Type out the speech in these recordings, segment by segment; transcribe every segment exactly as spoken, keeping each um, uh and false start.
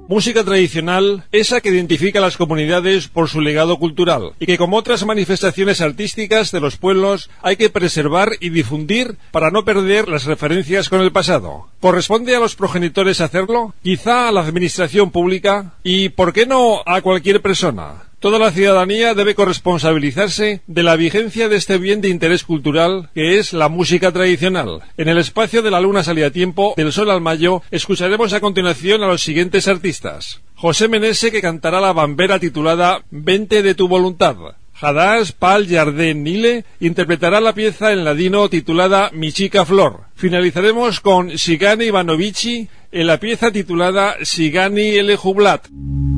Música tradicional, esa que identifica a las comunidades por su legado cultural y que, como otras manifestaciones artísticas de los pueblos, hay que preservar y difundir para no perder las referencias con el pasado. ¿Corresponde a los progenitores hacerlo? ¿Quizá a la administración pública? ¿Y por qué no a cualquier persona? Toda la ciudadanía debe corresponsabilizarse de la vigencia de este bien de interés cultural que es la música tradicional. En el espacio de La Luna Salía a Tiempo, del Sol al Mayo, escucharemos a continuación a los siguientes artistas. José Menese, que cantará la bambera titulada Vente de tu voluntad. Hadas Pal Jardín Nile interpretará la pieza en ladino titulada Mi chica Flor. Finalizaremos con Sigani Ivanovici en la pieza titulada Sigani el Jublat.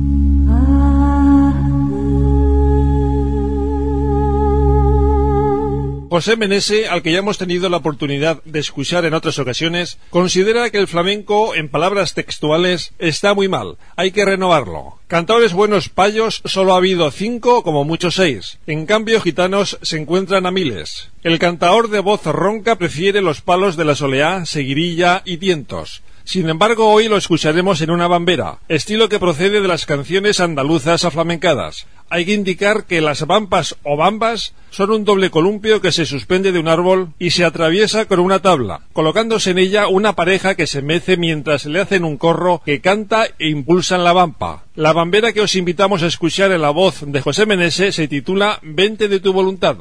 José Menese, al que ya hemos tenido la oportunidad de escuchar en otras ocasiones, considera que el flamenco, en palabras textuales, está muy mal, hay que renovarlo. Cantadores buenos payos solo ha habido cinco, como muchos seis. En cambio, gitanos se encuentran a miles. El cantaor de voz ronca prefiere los palos de la soleá, seguirilla y tientos. Sin embargo, hoy lo escucharemos en una bambera, estilo que procede de las canciones andaluzas aflamencadas. Hay que indicar que las vampas o bambas son un doble columpio que se suspende de un árbol y se atraviesa con una tabla, colocándose en ella una pareja que se mece mientras le hacen un corro que canta e impulsan la vampa. La bambera que os invitamos a escuchar en la voz de José Menese se titula Vente de tu voluntad.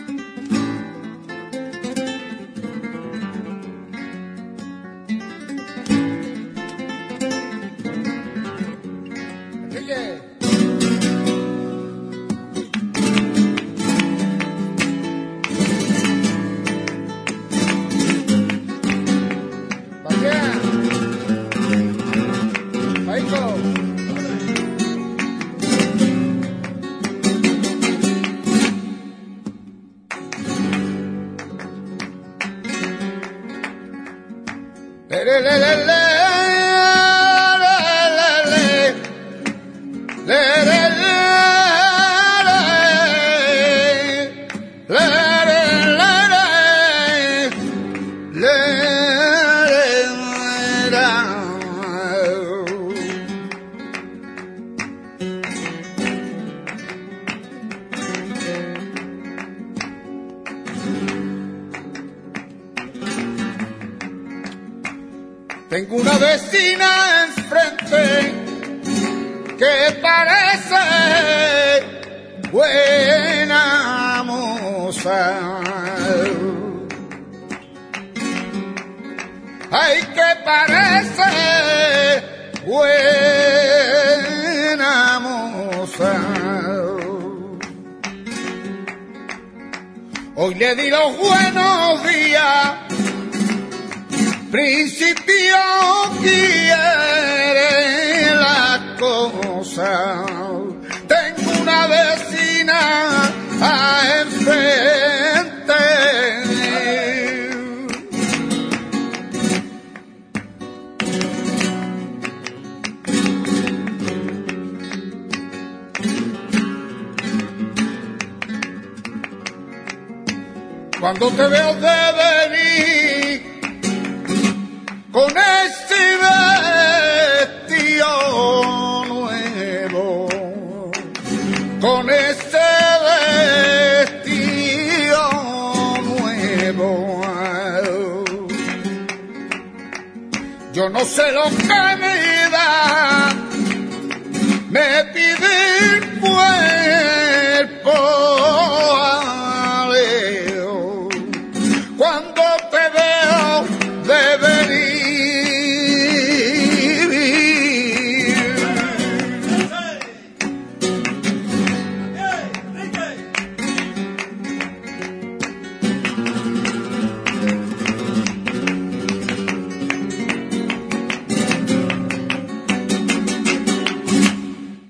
Tengo una vecina enfrente que parece buena moza. Ay, que parece buena moza. Hoy le di los buenos días. Principio quiere la cosa. Tengo una vecina a enfrente. Cuando te veo de venir con ese vestido nuevo, con ese vestido nuevo, yo no sé lo que me da, me pide el cuerpo aleo, cuando te veo de venir.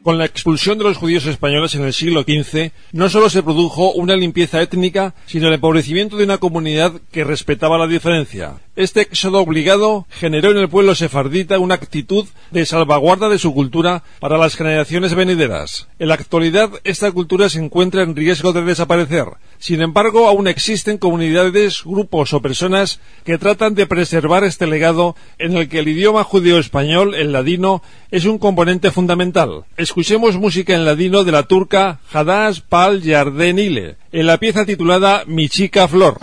Con la expulsión de los judíos españoles en el siglo quince, no solo se produjo una limpieza étnica, sino el empobrecimiento de una comunidad que respetaba la diferencia. Este éxodo obligado generó en el pueblo sefardita una actitud de salvaguarda de su cultura para las generaciones venideras. En la actualidad, esta cultura se encuentra en riesgo de desaparecer. Sin embargo, aún existen comunidades, grupos o personas que tratan de preservar este legado en el que el idioma judeo-español, el ladino, es un componente fundamental. Escuchemos música en ladino de la turca Hadash Pal Yarden Ile, en la pieza titulada Mi chica Flor.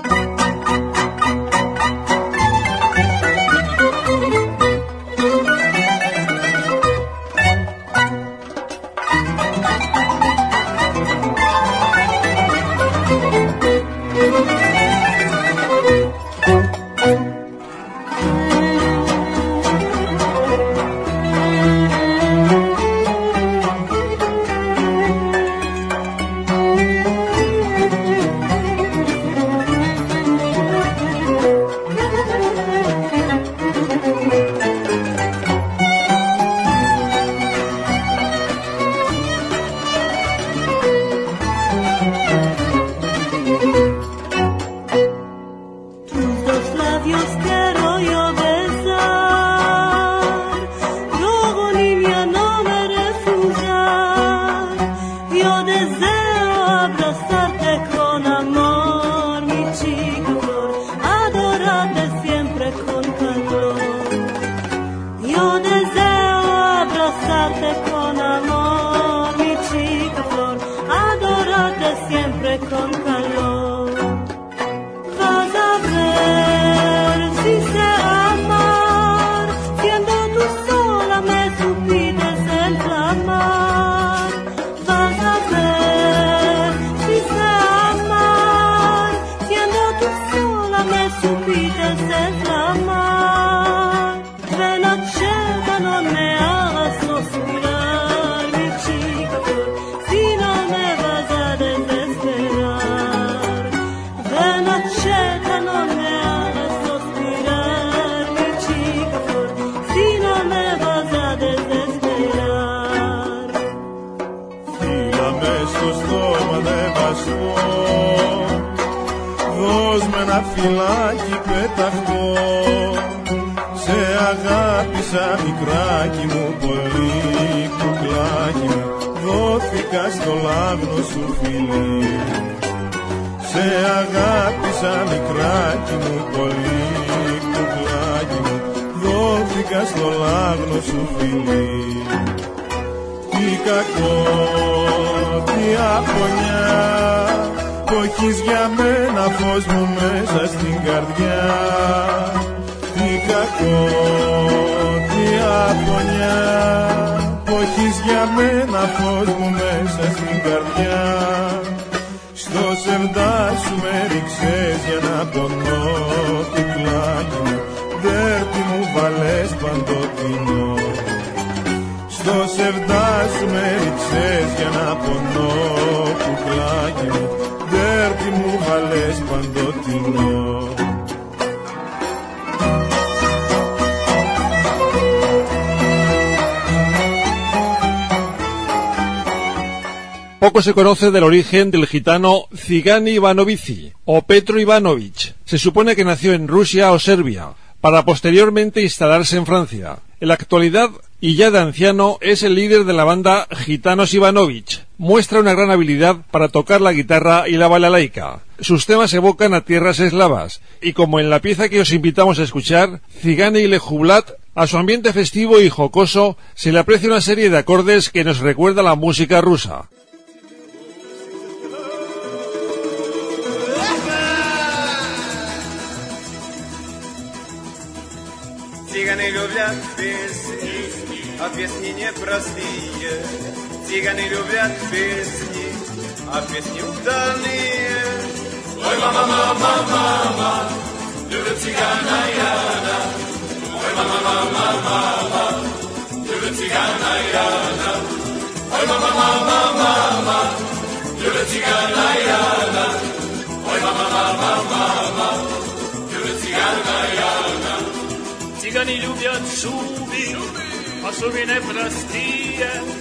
Φυλάκι πεταχτώ, σε αγάπησα μικράκι μου, πολύ κουκλάκι μου, δόθηκα στο λάγνο σου φιλί. Σε αγάπησα μικράκι μου, πολύ κουκλάκι μου, δόθηκα στο λάγνο σου φιλί. Τι κακό, τι αφωνιά, που έχεις για μένα φως μου μέσα στην καρδιά. Τι κακό, τι αφωνιά, που έχεις για μένα φως μου μέσα στην καρδιά. Στο σερντά σου με ρίξες για να πονώ, κουκλάκι μου, δέρτη μου βάλες παντοτινό. Στο σερντά σου με ρίξες για να πονώ, κουκλάκι μου, δέρτη μου βάλες παντοτινό. Poco se conoce del origen del gitano Zigani Ivanovici o Petro Ivanovich. Se supone que nació en Rusia o Serbia, para posteriormente instalarse en Francia. En la actualidad, y ya de anciano, es el líder de la banda Gitanos Ivanovich. Muestra una gran habilidad para tocar la guitarra y la balalaika. Sus temas evocan a tierras eslavas, y como en la pieza que os invitamos a escuchar, Zigani Ile Jublat, a su ambiente festivo y jocoso se le aprecia una serie de acordes que nos recuerda la música rusa. Цыганы любят песни, а песни непростые. Цыганы любят песни, а песни ударные. Ой, мама, мама, мама, любит цыгана Яна. Ой, мама, мама, мама, любит цыгана Яна. Ой, мама, мама, мама, любит цыгана Яна. Ой, мама, мама, мама, любит цыгана Яна. Цыгане любят шубы, а шубы непростые.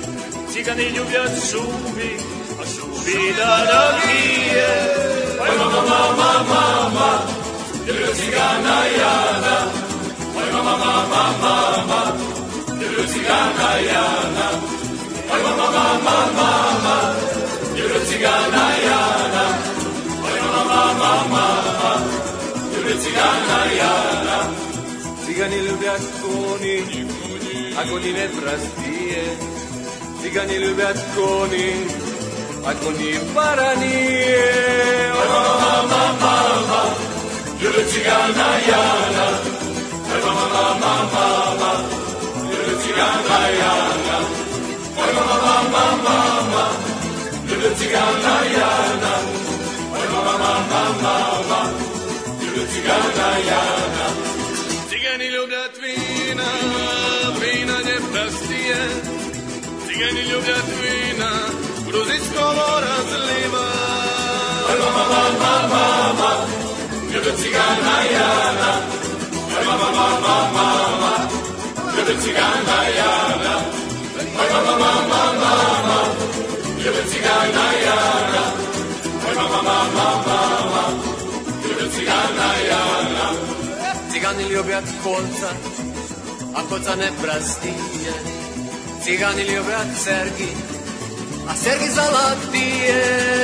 Cigani lubią szubi, a szubi dorogie. Oj mama, mama, mama, lubię cygana Jana. Oj mama, mama, mama, lubię cygana Jana. Oj mama, mama, mama, lubię cygana Jana. Oj mama, mama, mama, lubię cygana Jana. Cygani lubią koni, a koni ne prostije. Cigani lubią koni, a koni baranije. Oj mama, mama, mama, lubię cygana Jana. Oj mama, mama, mama, lubię cygana Jana. Oj mama, mama, mama, lubię cygana Jana. Oj mama, mama, mama, lubię cygana Jana. Cigani lubią wina, wina nie prostije. Cigani lubią wina, gruzińskiego rozliwa. Oj mama, mama, mama, lubię cygana Jana. Oj mama, mama, mama, lubię cygana Jana. Oj mama, mama, mama, lubię cygana Jana. Oj mama, mama, mama, lubię cygana Jana. Cigani lubią kolca, a kolca ne prostije. Cigani lubią sergi, a sergi zlatije.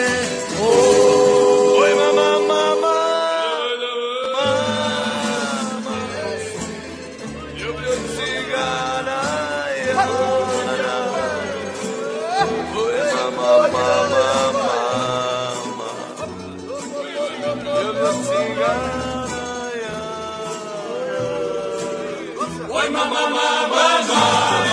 Oj mama, mama, mama, lubię cygana Jana. Oj mama, mama, mama, lubię cygana Jana. Oj mama, mama, mama.